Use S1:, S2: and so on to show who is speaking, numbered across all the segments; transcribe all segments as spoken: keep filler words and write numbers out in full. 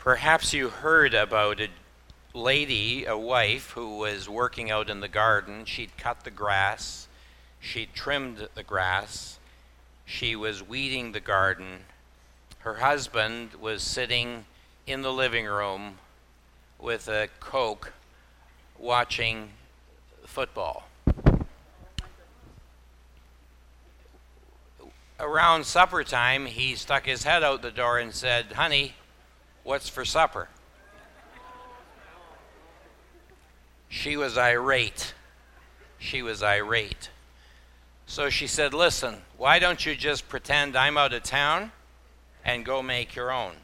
S1: Perhaps you heard about a lady, a wife, who was working out in the garden. She'd cut the grass, she'd trimmed the grass, she was weeding the garden. Her husband was sitting in the living room with a Coke watching football. Around supper time, he stuck his head out the door and said, "Honey, what's for supper?" She was irate. She was irate. So she said, "Listen, why don't you just pretend I'm out of town and go make your own?"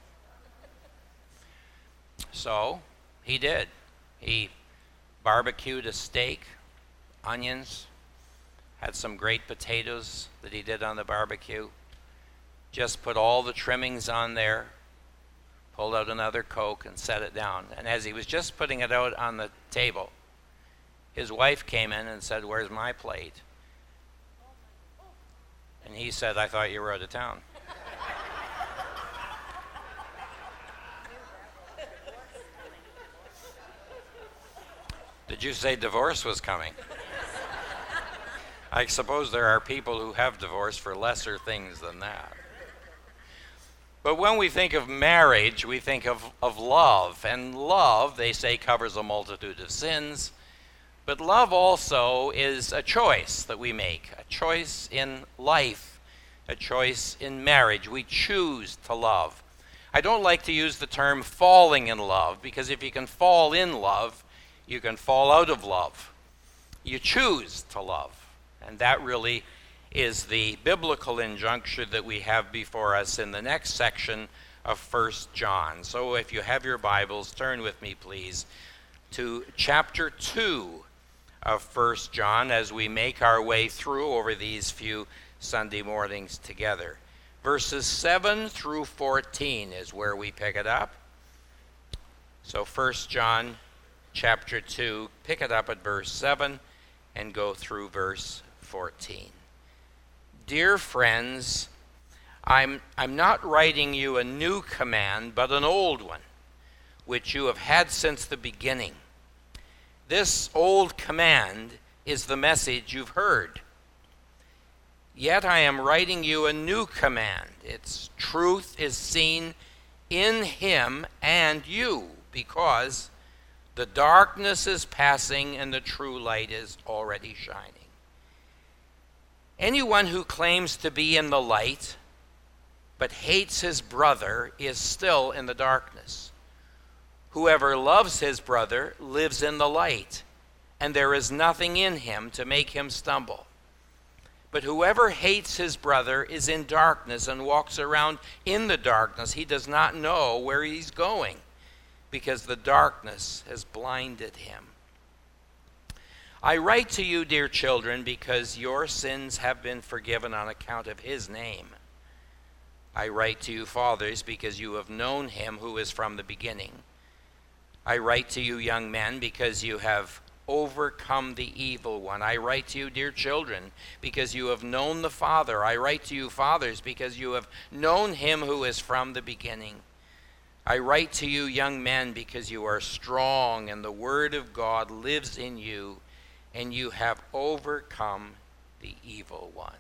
S1: So he did. He barbecued a steak, onions, had some great potatoes that he did on the barbecue, just put all the trimmings on there, pulled out another Coke and set it down. And as he was just putting it out on the table, his wife came in and said, "Where's my plate?" And he said, "I thought you were out of town." Did you say divorce was coming? I suppose there are people who have divorced for lesser things than that. But when we think of marriage, we think of, of love. And love, they say, covers a multitude of sins. But love also is a choice that we make, a choice in life, a choice in marriage. We choose to love. I don't like to use the term falling in love, because if you can fall in love, you can fall out of love. You choose to love. And that really is the biblical injunction that we have before us in the next section of First John. So if you have your Bibles, turn with me, please, to chapter two of First John as we make our way through over these few Sunday mornings together. Verses seven through fourteen is where we pick it up. So First John chapter two, pick it up at verse seven and go through verse fourteen. Dear friends, I'm, I'm not writing you a new command, but an old one, which you have had since the beginning. This old command is the message you've heard. Yet I am writing you a new command. Its truth is seen in him and you, because the darkness is passing and the true light is already shining. Anyone who claims to be in the light but hates his brother is still in the darkness. Whoever loves his brother lives in the light, and there is nothing in him to make him stumble. But whoever hates his brother is in darkness and walks around in the darkness. He does not know where he's going, because the darkness has blinded him. I write to you, dear children, because your sins have been forgiven on account of his name. I write to you, fathers, because you have known him who is from the beginning. I write to you, young men, because you have overcome the evil one. I write to you, dear children, because you have known the Father. I write to you, fathers, because you have known him who is from the beginning. I write to you, young men, because you are strong, and the word of God lives in you, and you have overcome the evil one.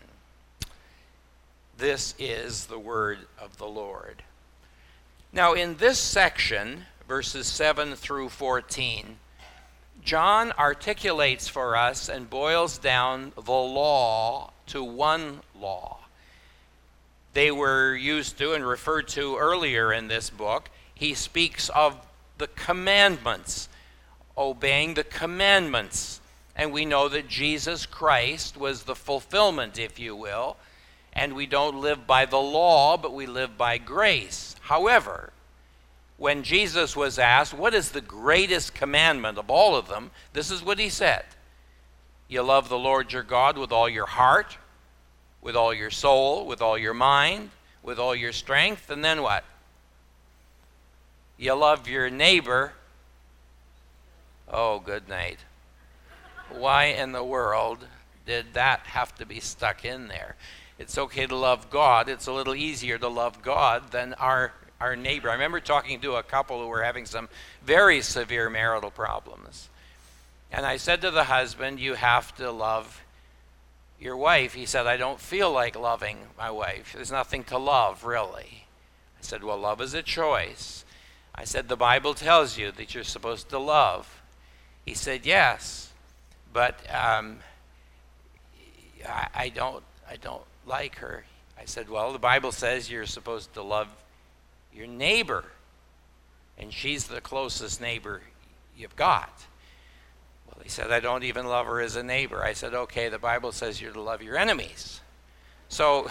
S1: This is the word of the Lord. Now, in this section, verses seven through fourteen, John articulates for us and boils down the law to one law. They were used to and referred to earlier in this book. He speaks of the commandments, obeying the commandments. And we know that Jesus Christ was the fulfillment, if you will. And we don't live by the law, but we live by grace. However, when Jesus was asked, what is the greatest commandment of all of them? This is what he said. You love the Lord your God with all your heart, with all your soul, with all your mind, with all your strength. And then what? You love your neighbor. Oh, good night. Why in the world did that have to be stuck in there? It's okay to love God. It's a little easier to love God than our our neighbor. I remember talking to a couple who were having some very severe marital problems. And I said to the husband, you have to love your wife. He said, I don't feel like loving my wife. There's nothing to love, really. I said, well, love is a choice. I said, the Bible tells you that you're supposed to love. He said, yes, but um, I, I don't I don't like her. I said, well, the Bible says you're supposed to love your neighbor, and she's the closest neighbor you've got. Well, he said, I don't even love her as a neighbor. I said, okay, the Bible says you're to love your enemies. So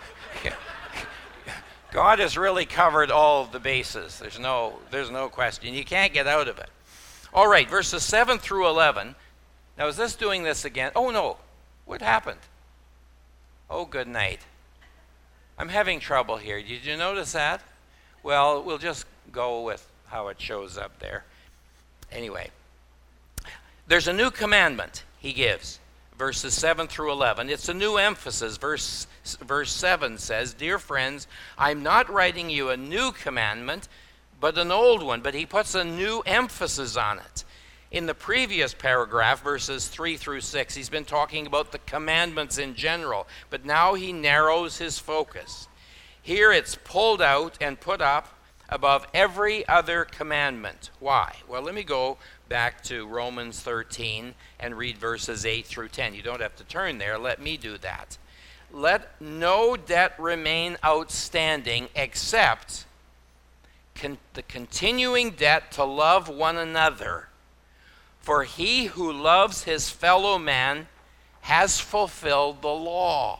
S1: God has really covered all of the bases. There's no, there's no question. You can't get out of it. All right, verses seven through eleven. Now, is this doing this again? Oh, no. What happened? Oh, good night. I'm having trouble here. Did you notice that? Well, we'll just go with how it shows up there. Anyway, there's a new commandment he gives, verses seven through eleven. It's a new emphasis. Verse, verse seven says, dear friends, I'm not writing you a new commandment, but an old one. But he puts a new emphasis on it. In the previous paragraph, verses three through six, he's been talking about the commandments in general, but now he narrows his focus. Here it's pulled out and put up above every other commandment. Why? Well, let me go back to Romans thirteen and read verses eight through ten. You don't have to turn there. Let me do that. Let no debt remain outstanding except con- the continuing debt to love one another. For he who loves his fellow man has fulfilled the law.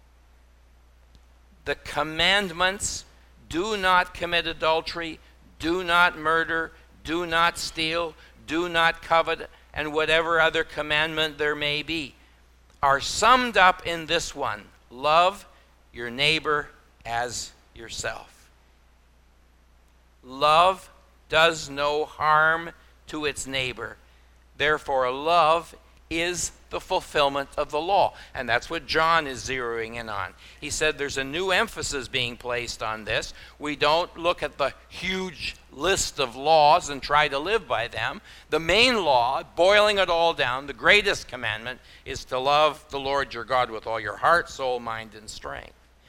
S1: The commandments: do not commit adultery, do not murder, do not steal, do not covet, and whatever other commandment there may be, are summed up in this one: love your neighbor as yourself. Love does no harm to its neighbor. Therefore, love is the fulfillment of the law. And that's what John is zeroing in on. He said there's a new emphasis being placed on this. We don't look at the huge list of laws and try to live by them. The main law, boiling it all down, the greatest commandment, is to love the Lord your God with all your heart, soul, mind, and strength.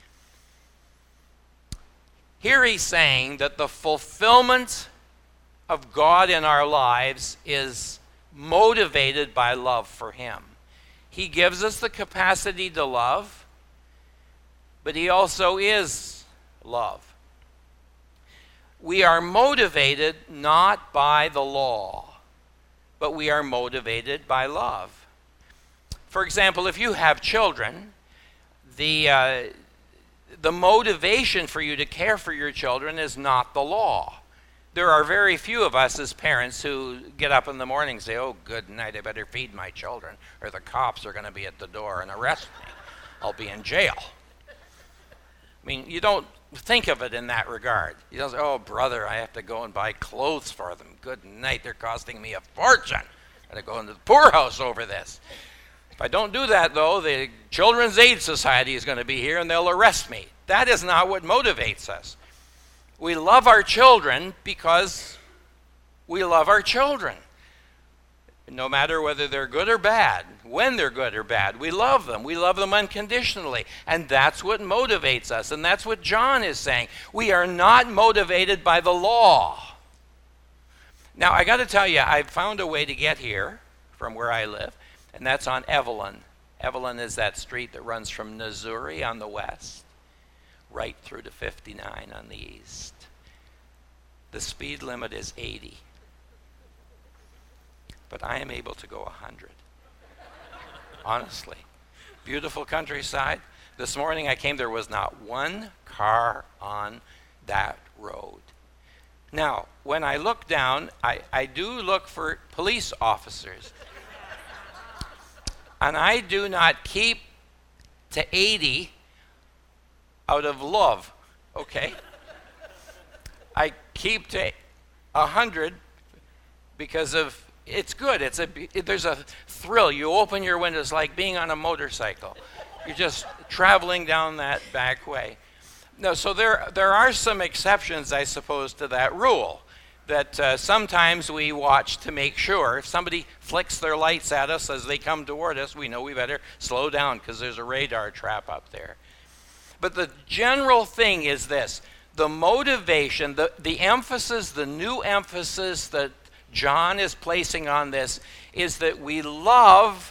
S1: Here he's saying that the fulfillment of God in our lives is motivated by love for him. He gives us the capacity to love, but he also is love. We are motivated not by the law, but we are motivated by love. For example, if you have children, the uh, the motivation for you to care for your children is not the law. There are very few of us as parents who get up in the morning and say, oh, good night, I better feed my children, or the cops are going to be at the door and arrest me. I'll be in jail. I mean, you don't think of it in that regard. You don't say, oh, brother, I have to go and buy clothes for them. Good night, they're costing me a fortune. I've got to go into the poorhouse over this. If I don't do that, though, the Children's Aid Society is going to be here and they'll arrest me. That is not what motivates us. We love our children because we love our children. No matter whether they're good or bad, when they're good or bad, we love them. We love them unconditionally. And that's what motivates us. And that's what John is saying. We are not motivated by the law. Now, I got to tell you, I found a way to get here from where I live, and that's on Evelyn. Evelyn is that street that runs from Missouri on the west right through to fifty-nine on the east. The speed limit is eighty. But I am able to go one hundred. Honestly. Beautiful countryside. This morning I came, there was not one car on that road. Now, when I look down, I, I do look for police officers. And I do not keep to eighty out of love, okay? I keep to one hundred because of, it's good. It's a, there's a thrill. You open your windows like being on a motorcycle. You're just traveling down that back way. No, so there there are some exceptions, I suppose, to that rule. That uh, sometimes we watch to make sure. If somebody flicks their lights at us as they come toward us, we know we better slow down because there's a radar trap up there. But the general thing is this. The motivation, the, the emphasis, the new emphasis that John is placing on this is that we love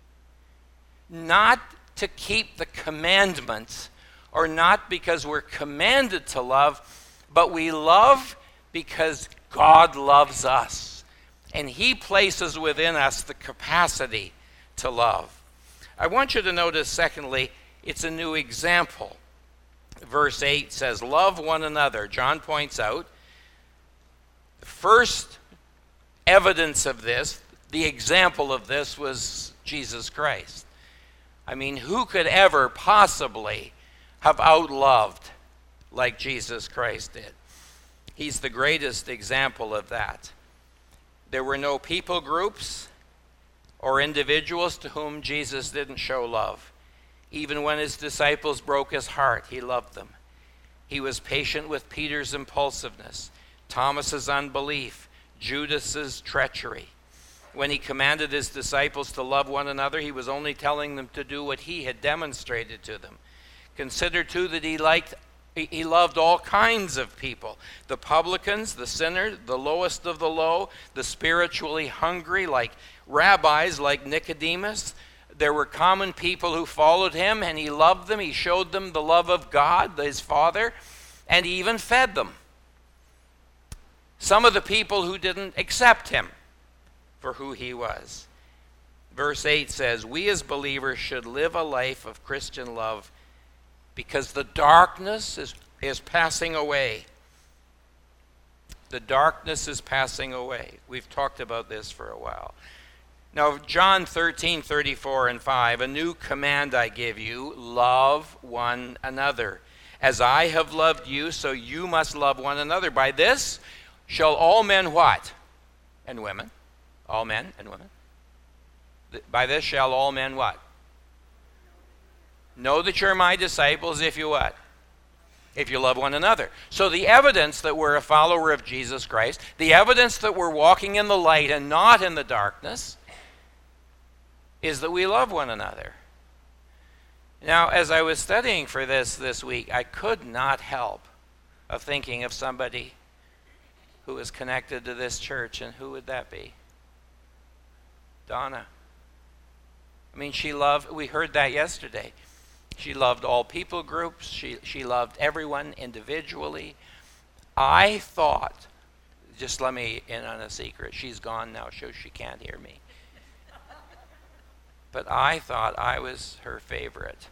S1: not to keep the commandments or not because we're commanded to love, but we love because God loves us, and he places within us the capacity to love. I want you to notice, secondly, it's a new example. Verse eight says, love one another. John points out the first evidence of this, the example of this, was Jesus Christ. I mean, who could ever possibly have outloved like Jesus Christ did? He's the greatest example of that. There were no people groups or individuals to whom Jesus didn't show love. Even when his disciples broke his heart, he loved them. He was patient with Peter's impulsiveness, Thomas's unbelief, Judas's treachery. When he commanded his disciples to love one another, he was only telling them to do what he had demonstrated to them. Consider too that he liked He loved all kinds of people. The publicans, the sinners, the lowest of the low, the spiritually hungry, like rabbis like Nicodemus. There were common people who followed him, and he loved them. He showed them the love of God, his Father, and he even fed them. Some of the people who didn't accept him for who he was. Verse eight says, we as believers should live a life of Christian love because the darkness is, is passing away. The darkness is passing away. We've talked about this for a while. Now, John thirteen, thirty-four and five, a new command I give you, love one another. As I have loved you, so you must love one another. By this shall all men what? And women. All men and women. By this shall all men what? Know that you're my disciples if you what? If you love one another. So the evidence that we're a follower of Jesus Christ, the evidence that we're walking in the light and not in the darkness, is that we love one another. Now, as I was studying for this this week, I could not help of thinking of somebody who is connected to this church, and who would that be? Donna. I mean, she loved, we heard that yesterday. She loved all people groups. She, she loved everyone individually. I thought, just let me in on a secret. She's gone now, so she can't hear me. But I thought I was her favorite.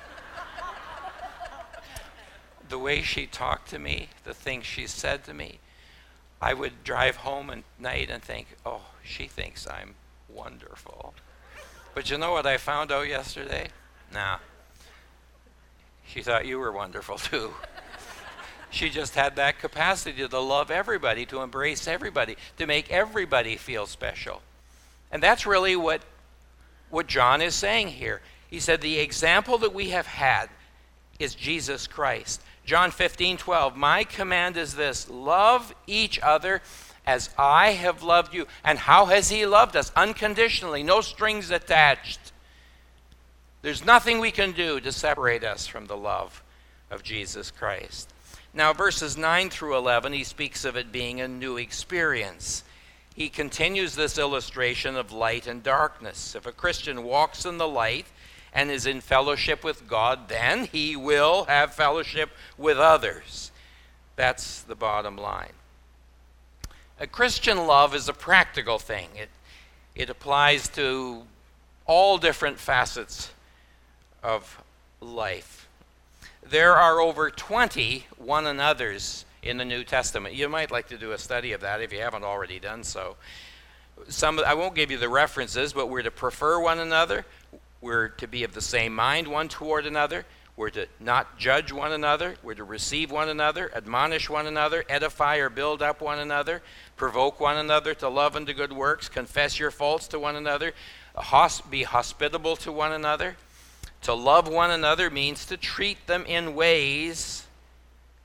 S1: The way she talked to me, the things she said to me, I would drive home at night and think, oh, she thinks I'm wonderful. But you know what I found out yesterday? Nah. She thought you were wonderful too. She just had that capacity to love everybody, to embrace everybody, to make everybody feel special. And that's really what, what John is saying here. He said the example that we have had is Jesus Christ. John fifteen, twelve, my command is this, love each other as I have loved you. And how has he loved us? Unconditionally, no strings attached. There's nothing we can do to separate us from the love of Jesus Christ. Now, verses nine through eleven, he speaks of it being a new experience. He continues this illustration of light and darkness. If a Christian walks in the light and is in fellowship with God, then he will have fellowship with others. That's the bottom line. A Christian love is a practical thing. It, it applies to all different facets of life. There are over twenty one another's in the New Testament. You might like to do a study of that if you haven't already done so. Some, I won't give you the references, but we're to prefer one another. We're to be of the same mind one toward another. We're to not judge one another. We're to receive one another, admonish one another, edify or build up one another, provoke one another to love and to good works, confess your faults to one another, be hospitable to one another. To love one another means to treat them in ways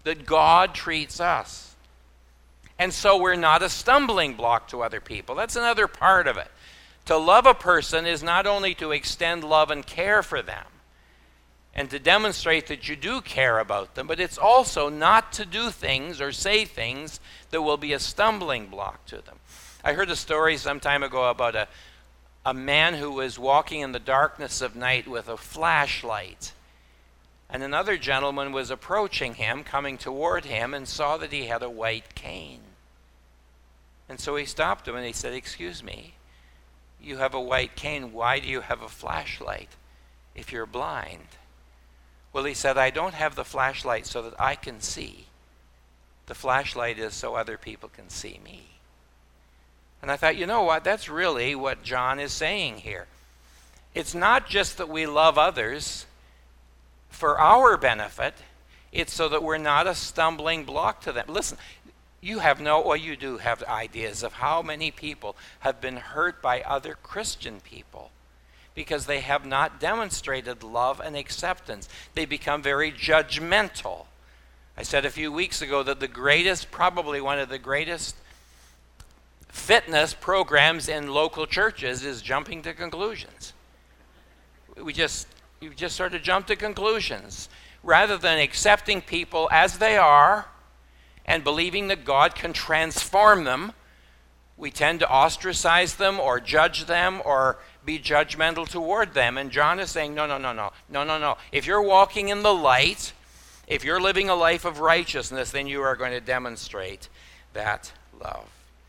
S1: that God treats us. And so we're not a stumbling block to other people. That's another part of it. To love a person is not only to extend love and care for them and to demonstrate that you do care about them, but it's also not to do things or say things that will be a stumbling block to them. I heard a story some time ago about a, a man who was walking in the darkness of night with a flashlight. And another gentleman was approaching him, coming toward him, and saw that he had a white cane. And so he stopped him and he said, "Excuse me, you have a white cane. Why do you have a flashlight if you're blind?" Well, he said, "I don't have the flashlight so that I can see. The flashlight is so other people can see me." And I thought, you know what? That's really what John is saying here. It's not just that we love others for our benefit. It's so that we're not a stumbling block to them. Listen, you have no, well, you do have ideas of how many people have been hurt by other Christian people because they have not demonstrated love and acceptance. They become very judgmental. I said a few weeks ago that the greatest, probably one of the greatest fitness programs in local churches is jumping to conclusions. We just, you just sort of jump to conclusions rather than accepting people as they are and believing that God can transform them. We tend to ostracize them or judge them or be judgmental toward them. And John is saying, no, no, no, no, no, no, no. If you're walking in the light, if you're living a life of righteousness, then you are going to demonstrate that love.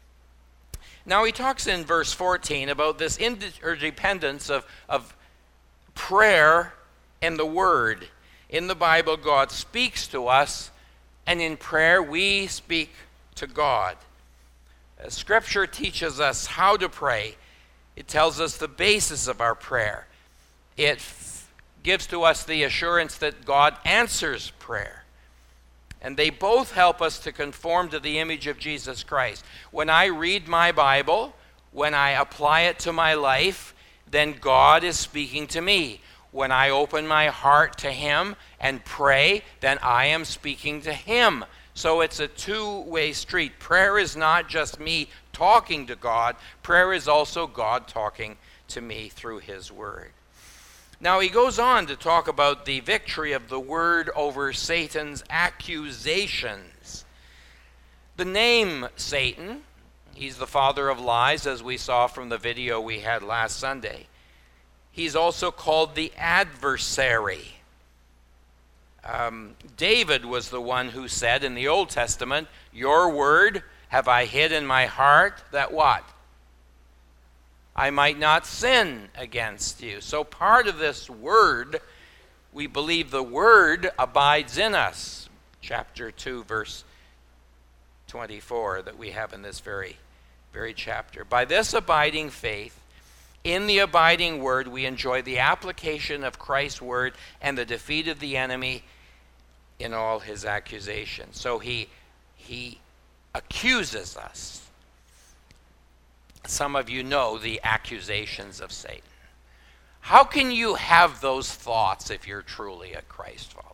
S1: Now he talks in verse fourteen about this interdependence of, of prayer and the Word. In the Bible, God speaks to us, and in prayer we speak to God. Scripture teaches us how to pray. It tells us the basis of our prayer. It f- gives to us the assurance that God answers prayer. And they both help us to conform to the image of Jesus Christ. When I read my Bible, when I apply it to my life, then God is speaking to me. When I open my heart to Him and pray, then I am speaking to Him. So it's a two-way street. Prayer is not just me talking to God. Prayer is also God talking to me through His Word. Now he goes on to talk about the victory of the Word over Satan's accusations. The name Satan, he's the father of lies, as we saw from the video we had last Sunday. He's also called the adversary. Um, David was the one who said in the Old Testament, "Your word have I hid in my heart, that" what? "I might not sin against you." So part of this word, we believe the word abides in us. Chapter two, verse twenty-four that we have in this very, very chapter. By this abiding faith, in the abiding word, we enjoy the application of Christ's word and the defeat of the enemy in all his accusations. So he, he accuses us. Some of you know the accusations of Satan. How can you have those thoughts if you're truly a Christ follower?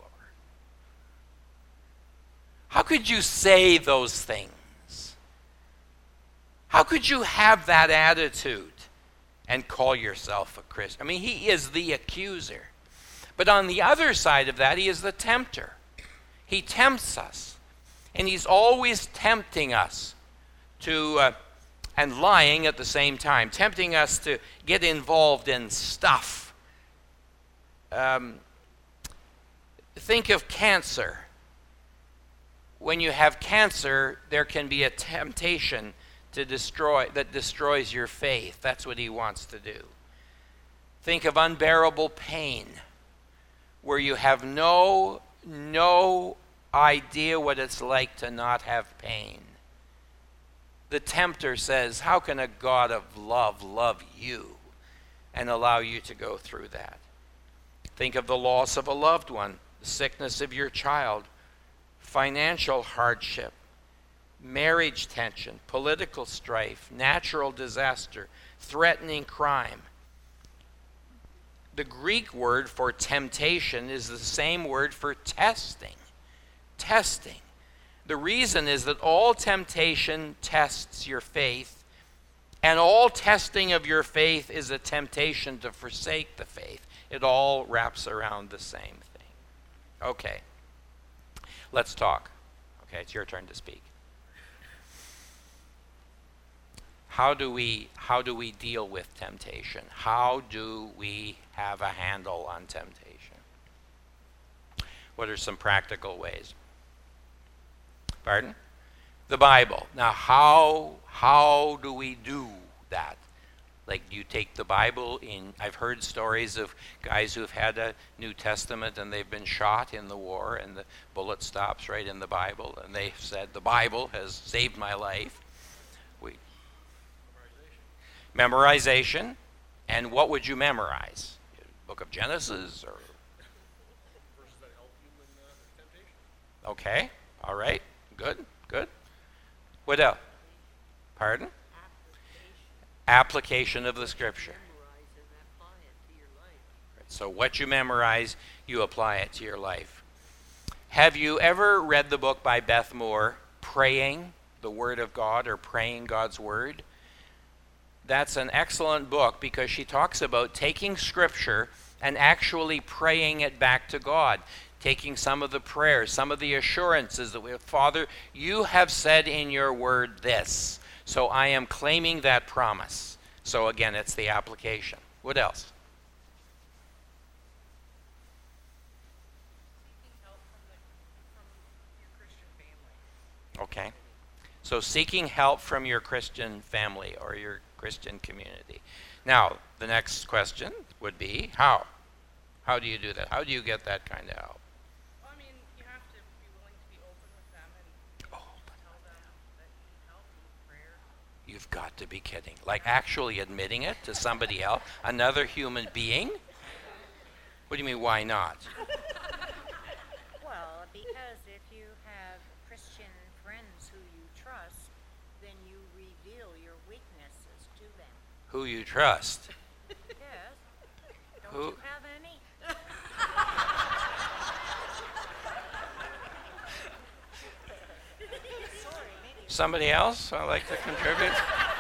S1: How could you say those things? How could you have that attitude and call yourself a Christian? I mean, he is the accuser. But on the other side of that, he is the tempter. He tempts us. And he's always tempting us to... Uh, and lying at the same time, tempting us to get involved in stuff. Um, think of cancer. When you have cancer, there can be a temptation to destroy that destroys your faith. That's what he wants to do. Think of unbearable pain, where you have no, no idea what it's like to not have pain. The tempter says, how can a God of love love you and allow you to go through that? Think of the loss of a loved one, the sickness of your child, financial hardship, marriage tension, political strife, natural disaster, threatening crime. The Greek word for temptation is the same word for testing. testing. The reason is that all temptation tests your faith, and all testing of your faith is a temptation to forsake the faith. It all wraps around the same thing. Okay, let's talk. Okay, it's your turn to speak. How do we how do we deal with temptation? How do we have a handle on temptation? What are some practical ways? Pardon? The Bible. Now, how how do we do that? Like, you take the Bible in. I've heard stories of guys who've had a New Testament and they've been shot in the war, and the bullet stops right in the Bible, and they've said, the Bible has saved my life. We memorization. And what would you memorize? Book of Genesis or?
S2: Verses that help you in uh, temptation.
S1: Okay. All right. Good. Good. What else? Pardon? Application of the Scripture. So what you memorize, you apply it to your life. Have you ever read the book by Beth Moore, Praying the Word of God, or Praying God's Word? That's an excellent book because she talks about taking Scripture and actually praying it back to God. Taking some of the prayers, some of the assurances that we have. Father, you have said in your word this. So I am claiming that promise. So again, it's the application. What else? Okay. So seeking help from your Christian family or your Christian community. Now, the next question would be, how? How do you do that? How do you get that kind of help?
S3: Well, I mean, you have to be willing to be open with them and
S1: Oh,
S3: tell them that you need help in prayer.
S1: You've got to be kidding. Like actually admitting it to somebody else, another human being? What do you mean, why not?
S4: Well, because if you have Christian friends who you trust, then you reveal your weaknesses to them.
S1: Who you trust?
S4: Yes. Don't
S1: Who-
S4: you have any? Sorry, maybe.
S1: Somebody else I'd like to contribute?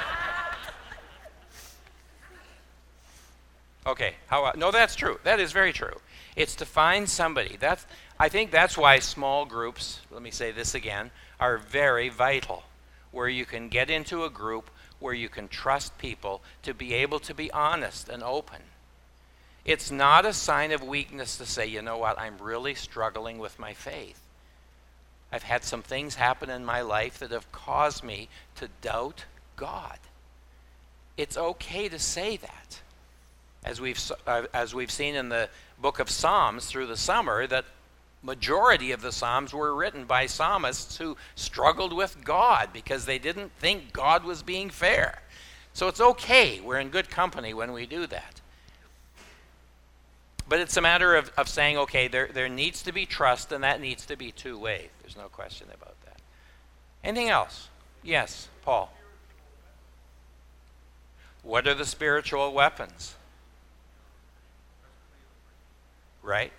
S1: Okay, how, no, that's true. That is very true. It's to find somebody. That's, I think that's why small groups, let me say this again, are very vital, where you can get into a group where you can trust people to be able to be honest and open. It's not a sign of weakness to say, you know what, I'm really struggling with my faith. I've had some things happen in my life that have caused me to doubt God. It's okay to say that. As we've uh, as we've seen in the book of Psalms through the summer, that majority of the Psalms were written by psalmists who struggled with God because they didn't think God was being fair. So it's okay. We're in good company when we do that. But it's a matter of, of saying, okay, there, there needs to be trust, and that needs to be two-way. There's no question about that. Anything else? Yes, Paul. What are the spiritual weapons? Right?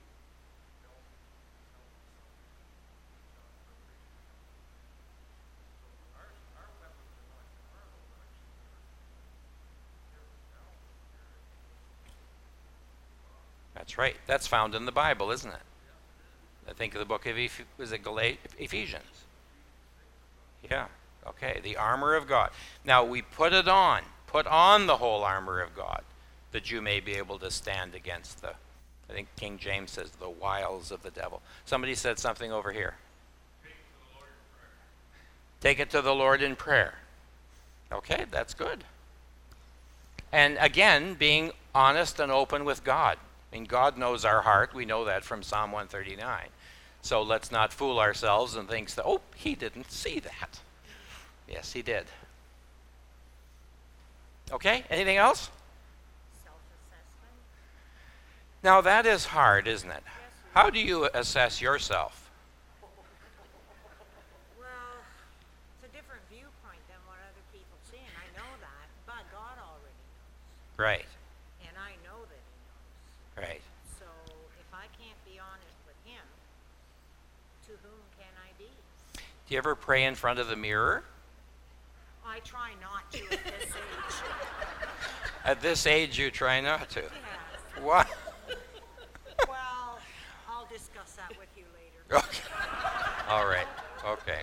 S1: That's right. That's found in the Bible, isn't it? I think of the book of Eph- was it Galat- Ephesians? Yeah. Okay. The armor of God. Now we put it on. Put on the whole armor of God, that you may be able to stand against the, I think King James says, the wiles of the devil. Somebody said something over here. Take it to the Lord in prayer. Okay, that's good. And again, being honest and open with God. I mean, God knows our heart. We know that from Psalm one thirty-nine. So let's not fool ourselves and think that, oh, he didn't see that. Yes, he did. Okay, anything else?
S4: Self-assessment.
S1: Now that is hard, isn't it?
S4: Yes, it
S1: How do you assess yourself?
S4: Well, it's a different viewpoint than what other people see, and I know that, but God already knows,
S1: Right,
S4: and I know that He knows.
S1: right.
S4: So if I can't be honest with Him to whom can I be?
S1: Do you ever pray in front of the mirror?
S4: I try not to at this age.
S1: At this age, you try not to.
S4: Yes.
S1: What?
S4: Well, I'll discuss that with you later.
S1: Okay. All right. Okay.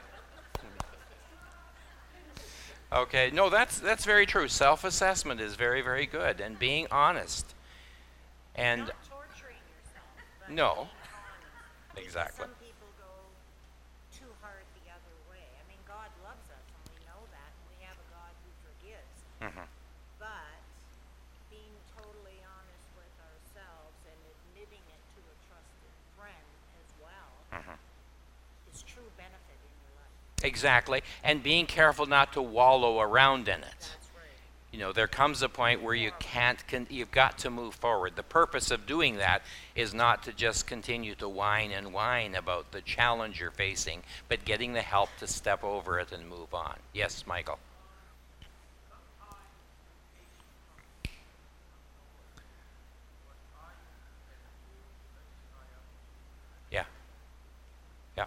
S1: Okay. No, that's that's very true. Self-assessment is very, very good, and being honest. And
S4: Not torturing yourself. But
S1: No.
S4: being honest.
S1: exactly.
S4: Some people go too hard the other way. I mean, God loves us, and we know that, and we have a God who forgives.
S1: Mhm.
S4: But being totally honest with ourselves and admitting it to a trusted friend as well
S1: Mhm.
S4: is true benefit in your life.
S1: Exactly. And being careful not to wallow around in it.
S4: That's right.
S1: You know, there comes a point where you can't, con- you've got to move forward. The purpose of doing that is not to just continue to whine and whine about the challenge you're facing, but getting the help to step over it and move on. Yes, Michael. Yeah. Yeah.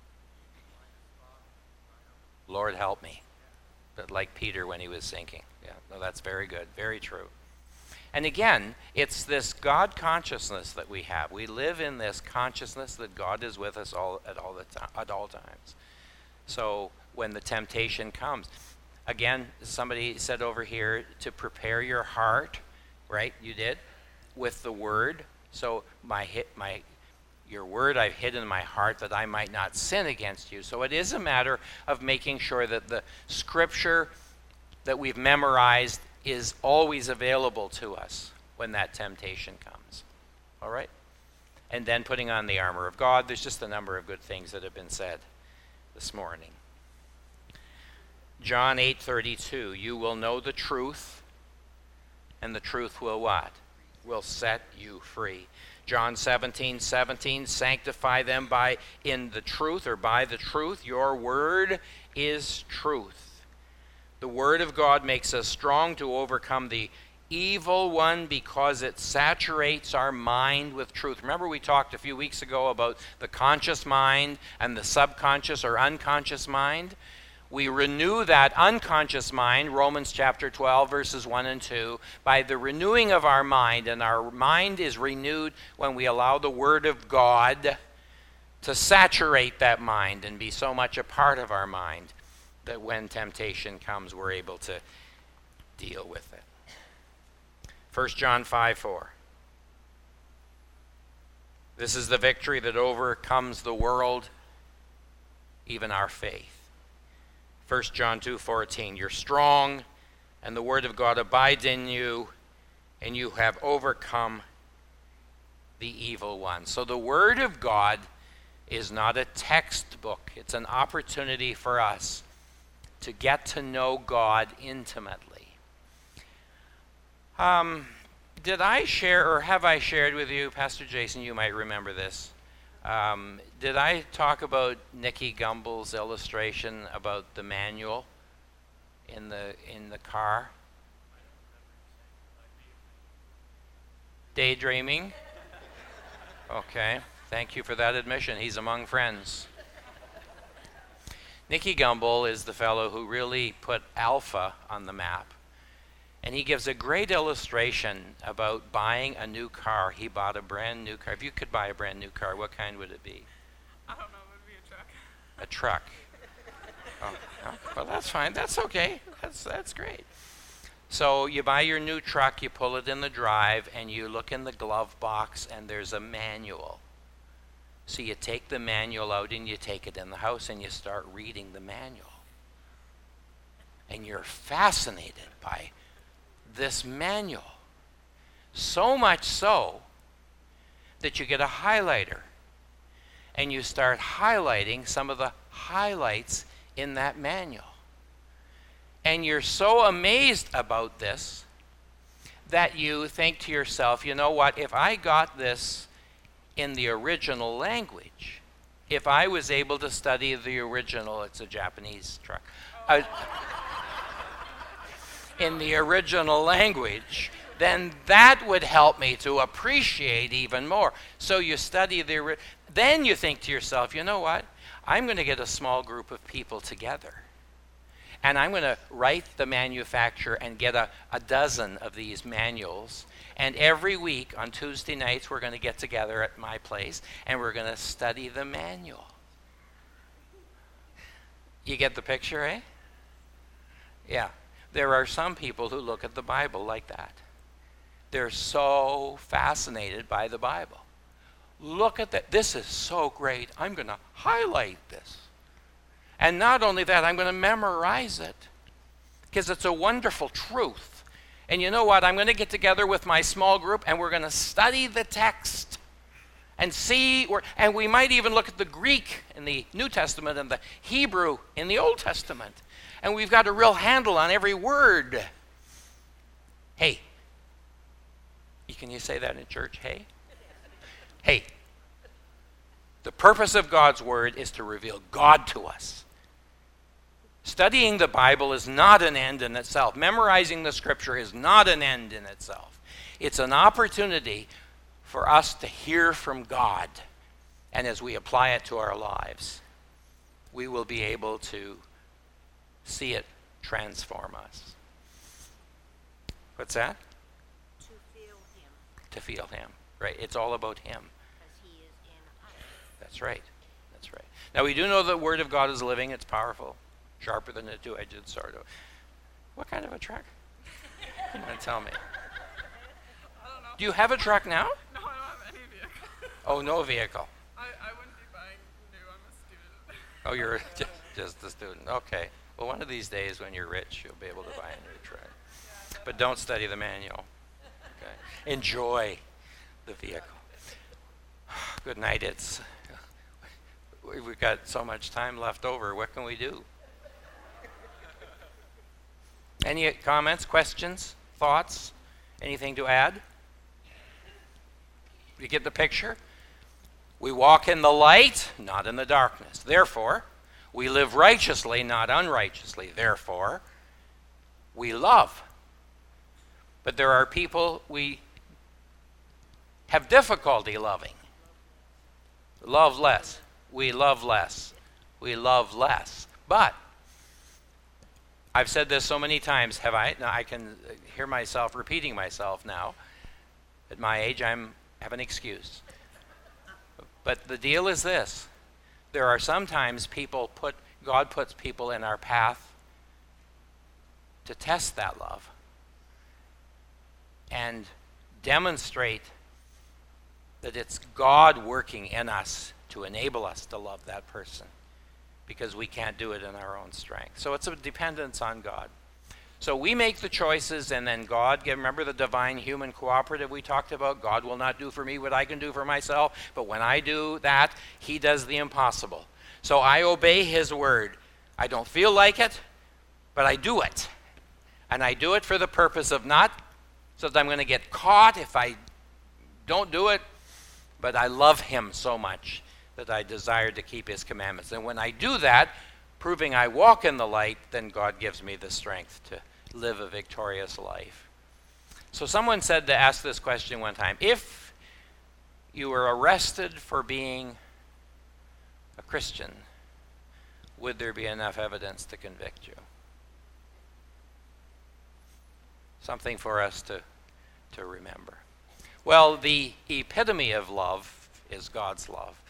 S1: Lord help me. But like Peter when he was sinking. Yeah, no, that's very good. Very true. And again, it's this God consciousness that we have. We live in this consciousness that God is with us all at all the time, at all times. So when the temptation comes, again, somebody said over here to prepare your heart, right? You did with the word. So my hit my your word I've hid in my heart that I might not sin against you. So it is a matter of making sure that the scripture that we've memorized is always available to us when that temptation comes. All right? And then putting on the armor of God. There's just a number of good things that have been said this morning. John eight thirty-two, you will know the truth, and the truth will what? Will set you free. John seventeen seventeen, sanctify them by in the truth or by the truth. Your word is truth. The word of God makes us strong to overcome the evil one because it saturates our mind with truth. Remember we talked a few weeks ago about the conscious mind and the subconscious or unconscious mind? We renew that unconscious mind, Romans chapter twelve, verses one and two, by the renewing of our mind. And our mind is renewed when we allow the Word of God to saturate that mind and be so much a part of our mind that when temptation comes, we're able to deal with it. First John five four. This is the victory that overcomes the world, even our faith. First John two fourteen, you're strong, and the word of God abides in you, and you have overcome the evil one. So the word of God is not a textbook. It's an opportunity for us to get to know God intimately. Um, did I share, or have I shared with you, Pastor Jason, you might remember this, Um, did I talk about Nicky Gumbel's illustration about the manual in the in the car? Daydreaming? Okay, thank you for that admission. He's among friends. Nicky Gumbel is the fellow who really put Alpha on the map. And he gives a great illustration about buying a new car. He bought a brand new car. If you could buy a brand new car, what kind would it be?
S3: I don't know, it would be a truck.
S1: A truck. Oh, oh, well, that's fine. That's okay. That's that's great. So you buy your new truck, you pull it in the drive, and you look in the glove box, and there's a manual. So you take the manual out, and you take it in the house, and you start reading the manual. And you're fascinated by this manual. So much so that you get a highlighter and you start highlighting some of the highlights in that manual. And you're so amazed about this that you think to yourself, you know what, if I got this in the original language, if I was able to study the original, it's a Japanese truck, uh, in the original language, then that would help me to appreciate even more. So you study the, Then you think to yourself, you know what? I'm going to get a small group of people together. And I'm going to write the manufacturer and get a, a dozen of these manuals. And every week on Tuesday nights, we're going to get together at my place and we're going to study the manual. You get the picture, eh? Yeah. There are some people who look at the Bible like that. They're so fascinated by the Bible. Look at that. This is so great. I'm going to highlight this. And not only that, I'm going to memorize it because it's a wonderful truth. And you know what? I'm going to get together with my small group and we're going to study the text and see, where, and we might even look at the Greek in the New Testament and the Hebrew in the Old Testament. And we've got a real handle on every word. Hey. Can you say that in church? Hey? Hey. The purpose of God's word is to reveal God to us. Studying the Bible is not an end in itself. Memorizing the scripture is not an end in itself. It's an opportunity for us to hear from God. And as we apply it to our lives, we will be able to see it transform us. What's that?
S4: To feel him.
S1: To feel him. Right. It's all about him.
S4: Because he is in us.
S1: That's right. That's right. Now we do know the word of God is living. It's powerful. Sharper than a two-edged sword. What kind of a truck? You're going to tell me.
S2: I don't know.
S1: Do you have a truck now?
S2: No, I don't have any vehicle.
S1: Oh, no vehicle.
S2: I, I wouldn't be buying new. I'm a student.
S1: Oh, you're just, just a student. Okay. Well, one of these days when you're rich, you'll be able to buy a new truck. But don't study the manual. Okay. Enjoy the vehicle. Good night. It's we've got so much time left over. What can we do? Any comments, questions, thoughts? Anything to add? You get the picture? We walk in the light, not in the darkness. Therefore, we live righteously, not unrighteously. Therefore, we love. But there are people we have difficulty loving. Love less. We love less. We love less. But I've said this so many times, have I? Now I can hear myself repeating myself now. At my age, I'm have an excuse. But the deal is this. There are sometimes people put, God puts people in our path to test that love and demonstrate that it's God working in us to enable us to love that person, because we can't do it in our own strength. So it's a dependence on God. So we make the choices, and then God, remember the divine human cooperative we talked about? God will not do for me what I can do for myself, but when I do that, he does the impossible. So I obey his word. I don't feel like it, but I do it. And I do it for the purpose of not so that I'm going to get caught if I don't do it, but I love him so much that I desire to keep his commandments. And when I do that, proving I walk in the light, then God gives me the strength to live a victorious life. So someone said to ask this question one time: if you were arrested for being a Christian, would there be enough evidence to convict you? Something for us to, to remember. Well, the epitome of love is God's love.